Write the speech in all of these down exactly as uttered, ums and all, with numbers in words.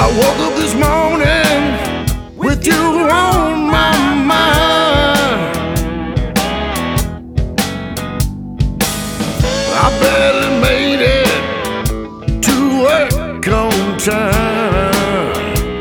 I woke up this morning with you on my mind. I barely made it to work on time.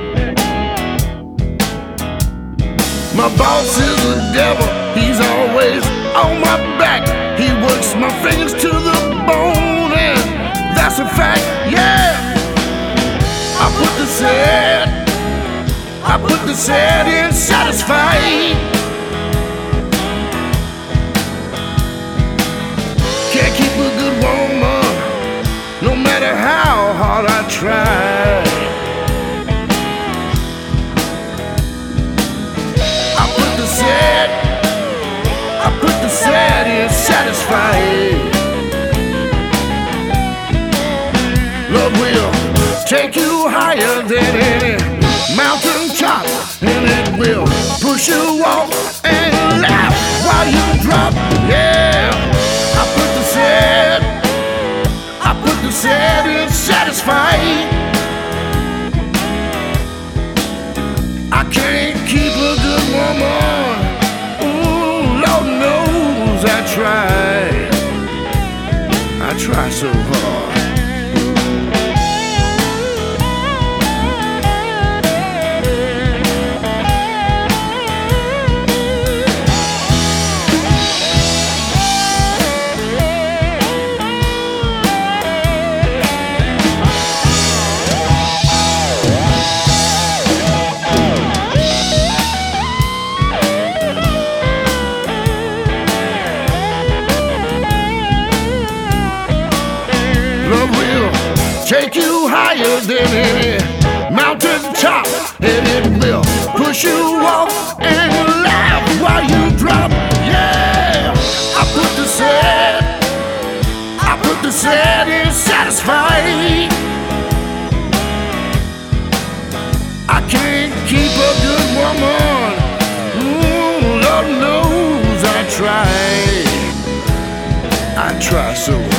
My boss is the devil, he's always on my back. He works my fingers to the bone, and that's a fact, yeah. I put the sad, I put the sad in satisfied. Can't keep a good woman, no matter how hard I try. I put the sad, I put the sad in satisfied. Love will take you higher than any mountain top, and it will push you off and laugh while you drop. Yeah, I put the sad, I put the sad in satisfied. I can't keep a good woman. Ooh, Lord knows I try. I try so hard. Love will take you higher than any mountain top, and it will push you off and laugh while you drop. Yeah, I put the sad, I put the sad in satisfied. I can't keep a good woman. Ooh, Lord knows I try. I try so